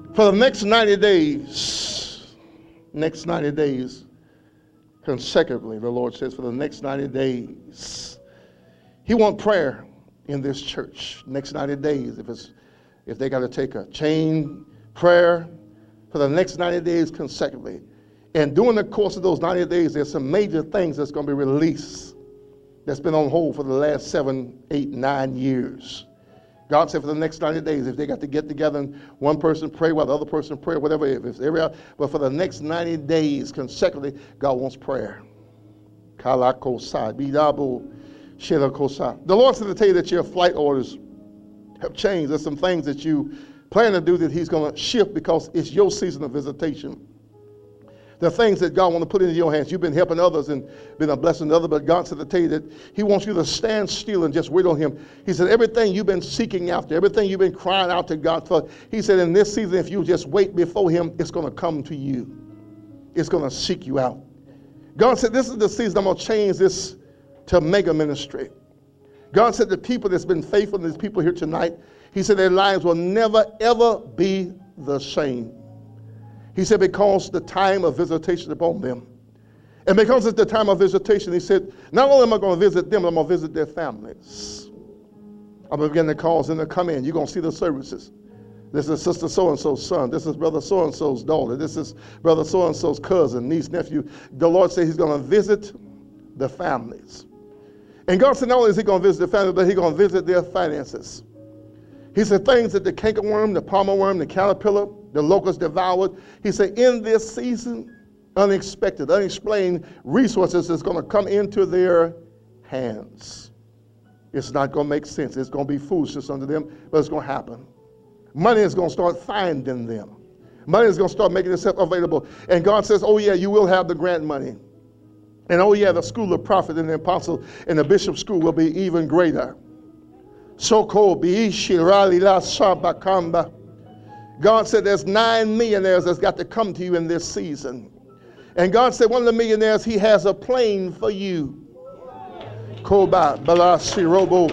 For the next 90 days, consecutively, the Lord says, for the next 90 days, He wants prayer in this church. Next 90 days, if they got to take a chain prayer for the next 90 days consecutively. And during the course of those 90 days, there's some major things that's going to be released that's been on hold for the last 7, 8, 9 years. God said for the next 90 days, if they got to get together and one person pray while the other person pray, whatever, but for the next 90 days consecutively, God wants prayer. The Lord said to tell you that your flight orders have changed. There's some things that you plan to do that He's going to shift because it's your season of visitation. The things that God wants to put into your hands. You've been helping others and been a blessing to others, but God said to tell you that He wants you to stand still and just wait on Him. He said everything you've been seeking after, everything you've been crying out to God for, He said in this season, if you just wait before Him, it's going to come to you. It's going to seek you out. God said this is the season I'm going to change this to mega ministry. God said the people that's been faithful, these people here tonight, He said their lives will never, ever be the same. He said because the time of visitation upon them. And because it's the time of visitation, He said, not only am I going to visit them, but I'm going to visit their families. I'm going to begin to call them to come in. You're going to see the services. This is Sister So-and-so's son. This is Brother So-and-so's daughter. This is Brother So-and-so's cousin, niece, nephew. The Lord said He's going to visit the families. And God said not only is He going to visit the families, but He's going to visit their finances. He said things that the cankerworm, the palmer worm, the caterpillar, the locust devoured. He said in this season, unexpected, unexplained resources is going to come into their hands. It's not going to make sense. It's going to be foolishness unto them, but it's going to happen. Money is going to start finding them. Money is going to start making itself available. And God says, oh yeah, you will have the grant money. And oh yeah, the school of prophet and the apostle and the bishop school will be even greater. So-called God said there's 9 millionaires that's got to come to you in this season. And God said one of the millionaires, he has a plane for you. Koba Balasi Robo.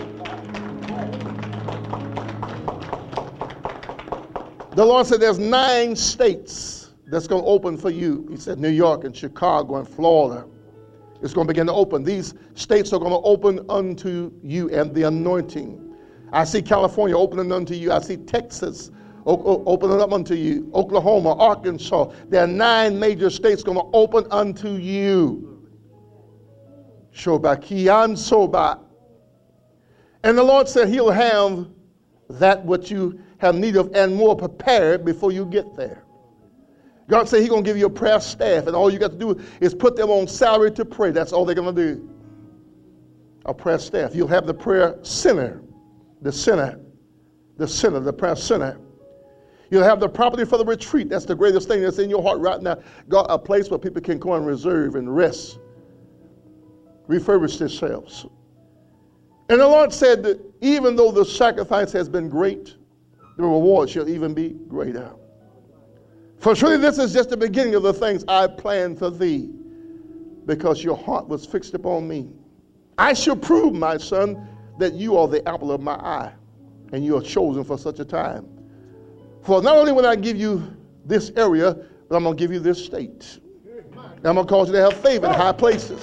The Lord said there's 9 states that's going to open for you. He said New York and Chicago and Florida. It's going to begin to open. These states are going to open unto you and the anointing. I see California opening unto you. I see Texas opening up unto you. Oklahoma, Arkansas. There are 9 major states going to open unto you. Shoba Kian Soba. And the Lord said He'll have that what you have need of and more prepared before you get there. God said He's going to give you a prayer staff, and all you got to do is put them on salary to pray. That's all they're going to do. A prayer staff. You'll have the prayer center, the prayer center. You'll have the property for the retreat. That's the greatest thing that's in your heart right now. God, a place where people can go and reserve and rest, refurbish themselves. And the Lord said that even though the sacrifice has been great, the reward shall even be greater. For surely this is just the beginning of the things I planned for thee, because your heart was fixed upon me. I shall prove, my son, that you are the apple of my eye, and you are chosen for such a time. For not only will I give you this area, but I'm going to give you this state. And I'm going to cause you to have favor in high places.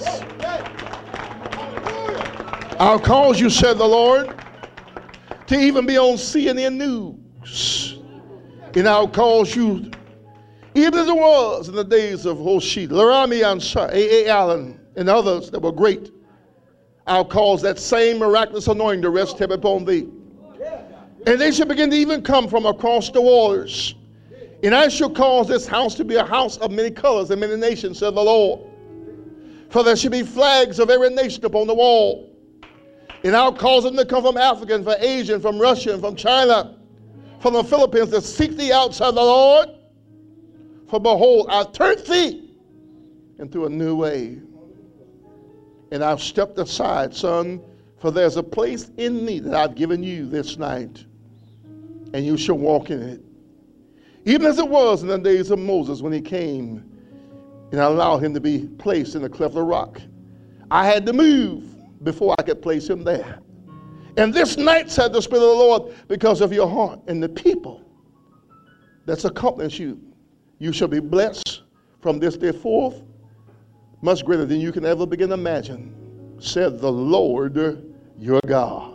I'll cause you, said the Lord, to even be on CNN News. And I'll cause you, even as it was in the days of Hoshea, Laramie Ansar, A.A. Allen, and others that were great, I'll cause that same miraculous anointing to rest heavy upon thee. And they shall begin to even come from across the waters. And I shall cause this house to be a house of many colors and many nations, said the Lord. For there shall be flags of every nation upon the wall. And I'll cause them to come from Africa and from Asia and from Russia and from China, from the Philippines, to seek thee out, said the Lord. For behold, I've turned thee into a new way. And I've stepped aside, son, for there's a place in me that I've given you this night, and you shall walk in it. Even as it was in the days of Moses when he came and I allowed him to be placed in the cleft of the rock. I had to move before I could place him there. And this night, said the Spirit of the Lord, because of your heart and the people that's accompanies you. You shall be blessed from this day forth, much greater than you can ever begin to imagine, said the Lord your God.